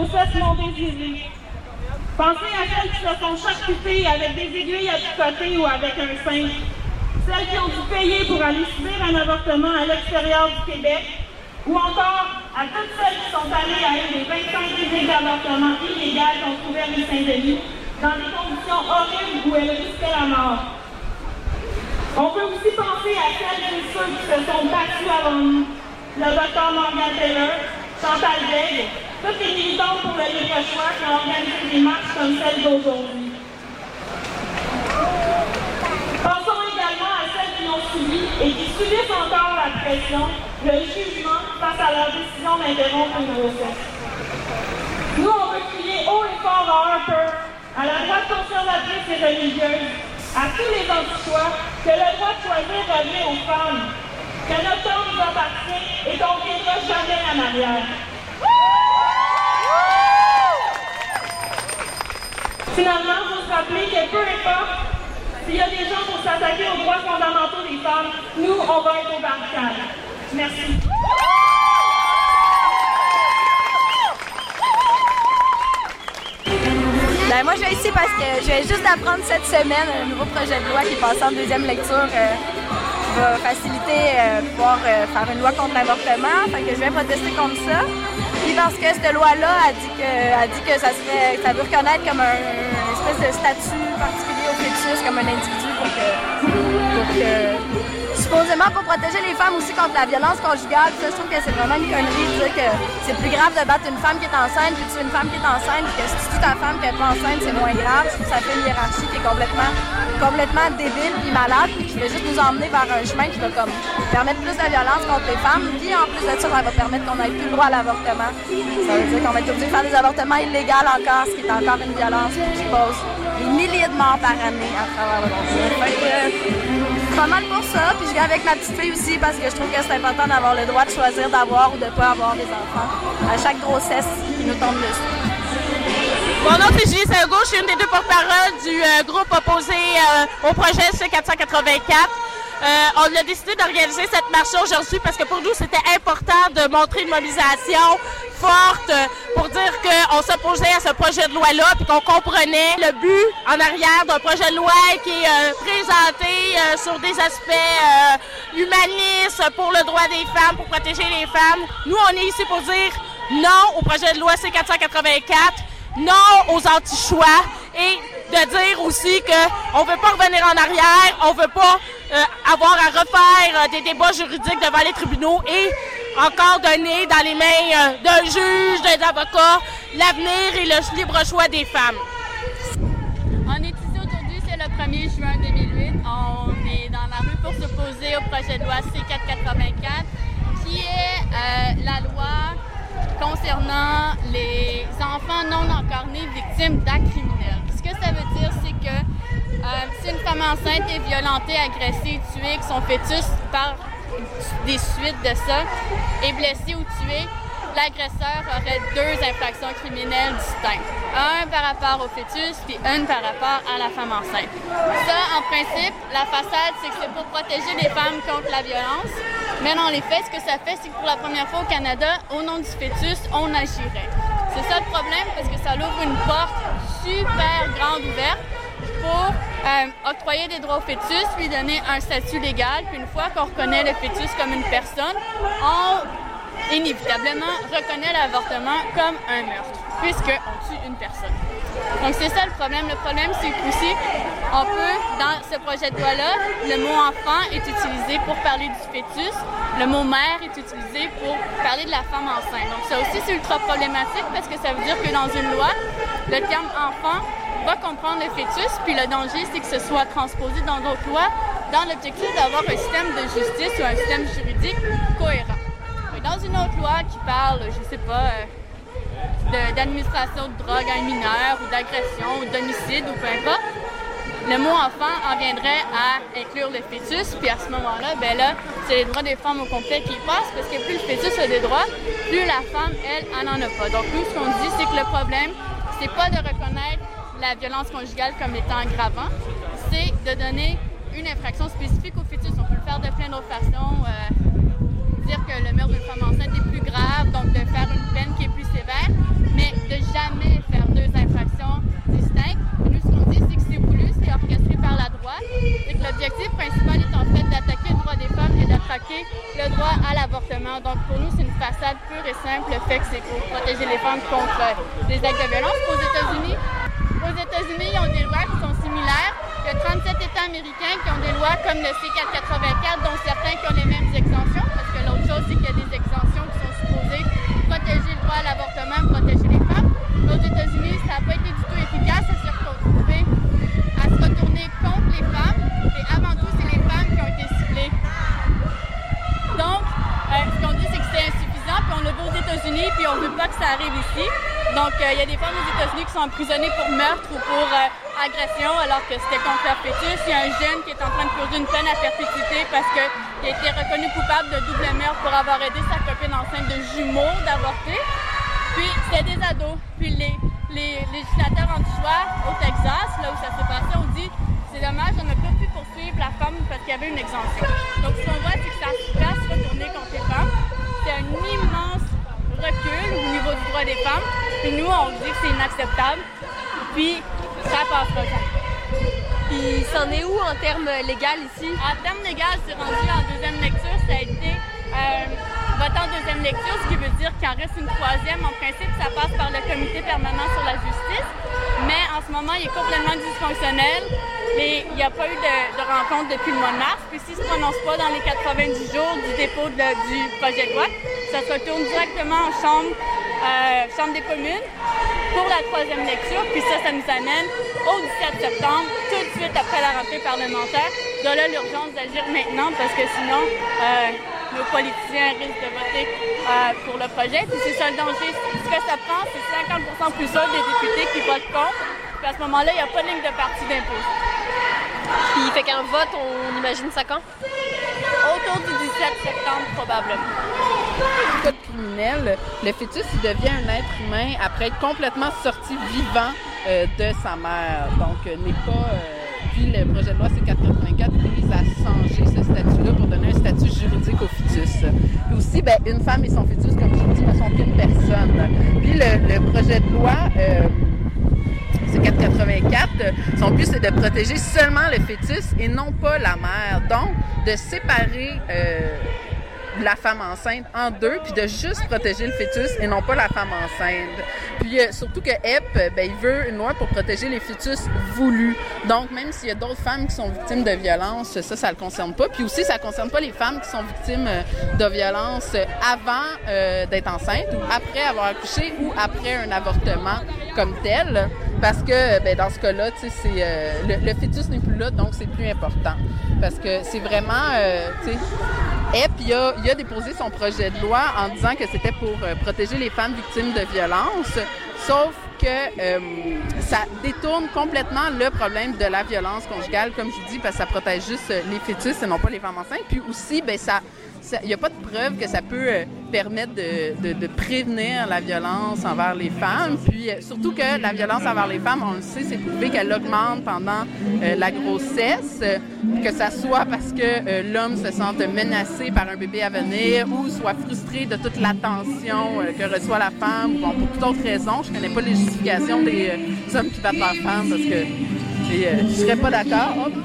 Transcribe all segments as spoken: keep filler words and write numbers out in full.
grossesse non désirée. Pensez à celles qui se sont charcutées avec des aiguilles à picoter ou avec un sein. Celles qui ont dû payer pour aller subir un avortement à l'extérieur du Québec. Ou encore à toutes celles qui sont allées à une des vingt-cinq cliniques d'avortement illégales qu'on trouvait à Saint-Denis, dans des conditions horribles où elles risquaient la mort. On peut aussi penser à celles et ceux qui se sont battus avant nous. Le docteur Morgan Taylor, Chantal Veil, toutes les militantes pour le libre choix qui ont organisé des marches comme celle d'aujourd'hui. Pensons également à celles qui ont subi et qui subissent encore la pression, le jugement face à leur décision d'interrompre une grossesse. Nous, on veut crier haut et fort à Harper, à la droite conservatrice et religieuse, à tous les anti-choix, que le droit de choisir revient aux femmes, que notre temps nous appartient et qu'on ne reviendra jamais en arrière. Finalement, il faut se rappeler que peu importe s'il y a des gens pour s'attaquer aux droits fondamentaux des femmes, nous, on va être aux barricades. Merci. Ben moi, je viens ici parce que je viens juste d'apprendre cette semaine un nouveau projet de loi qui est passé en deuxième lecture euh, qui va faciliter euh, pouvoir euh, faire une loi contre l'avortement. Fait que je viens protester contre ça. Puis parce que cette loi-là a dit que, a dit que ça serait, ça veut reconnaître comme un, une espèce de statut particulier au fœtus, comme un individu pour que, pour que supposément pour protéger les femmes aussi contre la violence conjugale. Ça, je trouve que c'est vraiment une connerie de dire que c'est plus grave de battre une femme qui est enceinte puis de tuer une femme qui est enceinte, puis que si tu tues ta femme qui n'est pas enceinte, c'est moins grave. Je trouve que ça fait une hiérarchie qui est complètement, complètement débile puis malade, puis qui veut juste nous emmener vers un chemin qui va comme permettre plus de violence contre les femmes, puis en plus de ça, ça va permettre qu'on ait plus le droit à l'avortement. Ça veut dire qu'on va être obligé de faire des avortements illégaux encore, ce qui est encore une violence qui cause des milliers de morts par année à travers le monde. Fait que, euh, pas mal pour ça, puis je viens avec ma petite fille aussi parce que je trouve que c'est important d'avoir le droit de choisir d'avoir ou de ne pas avoir des enfants à chaque grossesse qui nous tombe dessus. Mon nom c'est Julie Saint-Hugo, je suis une des deux porte-paroles du euh, groupe opposé euh, au projet C quatre cent quatre-vingt-quatre. Euh, on a décidé d'organiser cette marche aujourd'hui parce que pour nous, c'était important de montrer une mobilisation forte pour dire qu'on s'opposait à ce projet de loi-là puis qu'on comprenait le but en arrière d'un projet de loi qui est euh, présenté euh, sur des aspects euh, humanistes pour le droit des femmes, pour protéger les femmes. Nous, on est ici pour dire non au projet de loi C quatre cent quatre-vingt-quatre, non aux anti-choix et de dire aussi qu'on ne veut pas revenir en arrière, on ne veut pas euh, avoir à refaire euh, des débats juridiques devant les tribunaux et encore donner dans les mains euh, d'un juge, d'un avocat, l'avenir et le libre choix des femmes. On est ici aujourd'hui, c'est le premier juin deux mille huit. On est dans la rue pour s'opposer au projet de loi C quatre cent quatre-vingt-quatre qui est euh, la loi concernant les enfants non encore nés victimes d'actes criminels. Ce que ça veut dire, c'est que euh, si une femme enceinte est violentée, agressée, tuée, que son fœtus, par des suites de ça, est blessé ou tué, l'agresseur aurait deux infractions criminelles distinctes. Un par rapport au fœtus, puis une par rapport à la femme enceinte. Ça, en principe, la façade, c'est que c'est pour protéger les femmes contre la violence. Mais dans les faits, ce que ça fait, c'est que pour la première fois au Canada, au nom du fœtus, on agirait. C'est ça le problème, parce que ça ouvre une porte super grande ouverte pour euh, octroyer des droits au fœtus, lui donner un statut légal. Puis une fois qu'on reconnaît le fœtus comme une personne, on inévitablement reconnaît l'avortement comme un meurtre, puisqu'on tue une personne. Donc c'est ça le problème. Le problème, c'est qu'aussi, on peut, dans ce projet de loi-là, le mot « enfant » est utilisé pour parler du fœtus, le mot « mère » est utilisé pour parler de la femme enceinte. Donc ça aussi, c'est ultra problématique parce que ça veut dire que dans une loi, le terme « enfant » va comprendre le fœtus, puis le danger, c'est que ce soit transposé dans d'autres lois dans l'objectif d'avoir un système de justice ou un système juridique cohérent. Dans une autre loi qui parle, je sais pas, euh, d'administration de, de drogue à un mineur ou d'agression ou d'homicide ou peu importe, le mot enfant en viendrait à inclure le fœtus, puis à ce moment-là, ben là, c'est les droits des femmes au complet qui passent, parce que plus le fœtus a des droits, plus la femme, elle, en en a pas. Donc nous, ce qu'on dit, c'est que le problème, c'est pas de reconnaître la violence conjugale comme étant aggravant, c'est de donner une infraction spécifique au fœtus. On peut le faire de plein d'autres façons. Euh, dire que le meurtre d'une femme enceinte est plus grave, donc de faire une peine qui est plus sévère, mais de jamais faire deux infractions distinctes. Nous, ce qu'on dit, c'est que c'est voulu, c'est orchestré par la droite, et que l'objectif principal est en fait d'attaquer le droit des femmes et d'attaquer le droit à l'avortement. Donc pour nous, c'est une façade pure et simple, le fait que c'est pour protéger les femmes contre les actes de violence. Aux États-Unis, aux États-Unis, ils ont des lois qui sont similaires. Il y a trente-sept États américains qui ont des lois comme le C quatre cent quatre-vingt-quatre, dont certains qui ont les mêmes exemptions, parce que l'autre chose, c'est qu'il y a des exemptions qui sont supposées protéger le droit à l'avortement, protéger les femmes. Mais aux États-Unis, ça n'a pas été du tout efficace à se retrouver, à se retourner contre les femmes. Et avant tout, c'est les femmes qui ont été ciblées. Donc, euh, ce qu'on dit, c'est que c'est insuffisant, puis on le voit aux États-Unis, puis on ne veut pas que ça arrive ici. Donc, il euh, y a des femmes aux États-Unis qui sont emprisonnées pour meurtre ou pour euh, agression, alors que c'était contre leur fœtus. Il y a un jeune qui est en train de purger une peine à perpétuité parce qu'il a été reconnu coupable de double meurtre pour avoir aidé sa copine enceinte de jumeaux d'avorter. Puis, c'était des ados. Puis, les, les législateurs anti-choix au Texas, là où ça s'est passé, ont dit c'est dommage, on n'a pas pu poursuivre la femme parce qu'il y avait une exemption. Donc, ce qu'on voit, c'est que ça se passe retourner contre les femmes. C'est un immense recul au niveau du droit des femmes. Puis nous, on dit que c'est inacceptable. Puis ça passera jamais. Puis c'en est où en termes légal ici? En termes légal, c'est rendu en deuxième lecture. Ça a été euh, voté en deuxième lecture, ce qui veut dire qu'il en reste une troisième. En principe, ça passe par le comité permanent sur la justice. Mais en ce moment, il est complètement dysfonctionnel. Et il n'y a pas eu de, de rencontre depuis le mois de mars. Puis s'il ne se prononce pas dans les quatre-vingt-dix jours du dépôt de, du projet de loi, ça se retourne directement en chambre, euh, chambre des communes pour la troisième lecture. Puis ça, ça nous amène au dix-sept septembre, tout de suite après la rentrée parlementaire. De là, l'urgence d'agir maintenant parce que sinon, euh, nos politiciens risquent de voter euh, pour le projet. Puis c'est ça le danger. Ce que ça prend, c'est cinquante pour cent plus ça des députés qui votent contre. Puis à ce moment-là, il n'y a pas de ligne de parti d'impôt. Puis fait qu'un vote, on imagine ça quand? Autour du dix-sept septembre, probablement. Dans le code criminel, le fœtus il devient un être humain après être complètement sorti vivant euh, de sa mère. Donc, euh, n'est pas... Euh, puis le projet de loi C quatre cent quatre-vingt-quatre vise à changer ce statut-là pour donner un statut juridique au fœtus. Puis aussi, ben, une femme et son fœtus, comme je vous dis, ne sont qu'une personne. Puis le, le projet de loi... Euh, C quatre cent quatre-vingt-quatre, son but, c'est de protéger seulement le fœtus et non pas la mère. Donc, de séparer euh, la femme enceinte en deux, puis de juste protéger le fœtus et non pas la femme enceinte. Puis, euh, surtout que E P, ben, il veut une loi pour protéger les fœtus voulus. Donc, même s'il y a d'autres femmes qui sont victimes de violences, ça, ça le concerne pas. Puis aussi, ça concerne pas les femmes qui sont victimes de violences avant euh, d'être enceinte ou après avoir accouché ou après un avortement comme tel. Parce que ben, dans ce cas-là, tu sais, c'est, euh, le, le fœtus n'est plus là, donc c'est plus important. Parce que c'est vraiment, euh, tu sais, E P, il a, il a déposé son projet de loi en disant que c'était pour euh, protéger les femmes victimes de violences, sauf que euh, ça détourne complètement le problème de la violence conjugale, comme je vous dis, parce que ça protège juste les fœtus et non pas les femmes enceintes. Puis aussi, ben ça... il n'y a pas de preuve que ça peut euh, permettre de, de, de prévenir la violence envers les femmes. Puis euh, surtout que la violence envers les femmes, on le sait, c'est prouvé qu'elle augmente pendant euh, la grossesse, euh, que ça soit parce que euh, l'homme se sente menacé par un bébé à venir ou soit frustré de toute l'attention euh, que reçoit la femme, ou bon, pour toute autre raison. Je connais pas les justifications des euh, hommes qui battent leurs femmes parce que et, euh, je serais pas d'accord. Hop.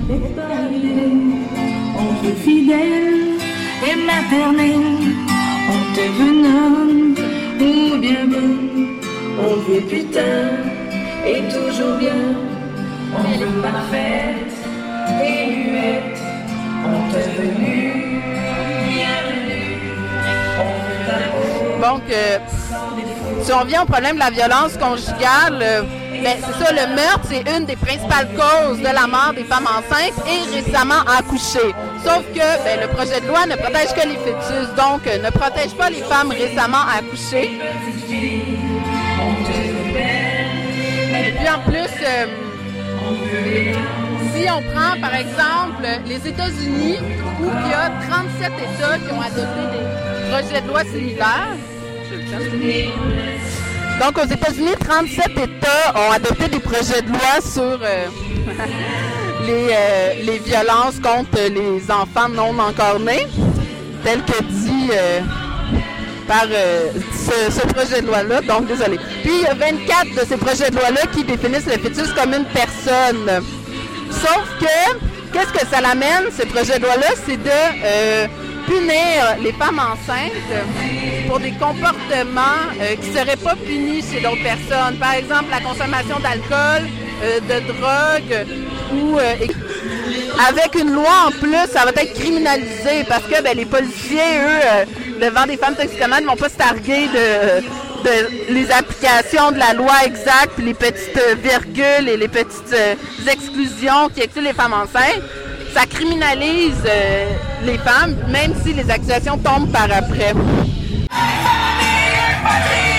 On veut fidèle et maternelle, on te veut noble ou bien bonne, on veut putain et toujours bien, on veut parfaite et muette, on te veut nue, bienvenue, on veut ta peau. Donc, euh, si on vient au problème de la violence conjugale, euh, ben, c'est ça, le meurtre, c'est une des principales causes de la mort des femmes enceintes et récemment accouchées. Sauf que ben, le projet de loi ne protège que les fœtus, donc euh, ne protège pas les femmes récemment accouchées. Et puis en plus, euh, si on prend par exemple les États-Unis, où il y a trente-sept États qui ont adopté des projets de loi similaires. Donc, aux États-Unis, trente-sept États ont adopté des projets de loi sur euh, les, euh, les violences contre les enfants non encore nés. tel que dit euh, par euh, ce, ce projet de loi-là. Donc, désolé. Puis, il y a vingt-quatre de ces projets de loi-là qui définissent le fœtus comme une personne. Sauf que, qu'est-ce que ça l'amène, ces projets de loi-là? C'est de euh, punir les femmes enceintes pour des comportements euh, qui ne seraient pas punis chez d'autres personnes. Par exemple, la consommation d'alcool, euh, de drogue, ou euh, avec une loi en plus, ça va être criminalisé parce que ben, les policiers, eux, euh, devant des femmes toxicomanes, ne vont pas se targuer de, de les applications de la loi exacte, puis les petites virgules et les petites euh, exclusions qui excluent les femmes enceintes. Ça criminalise euh, les femmes, même si les accusations tombent par après. Famille,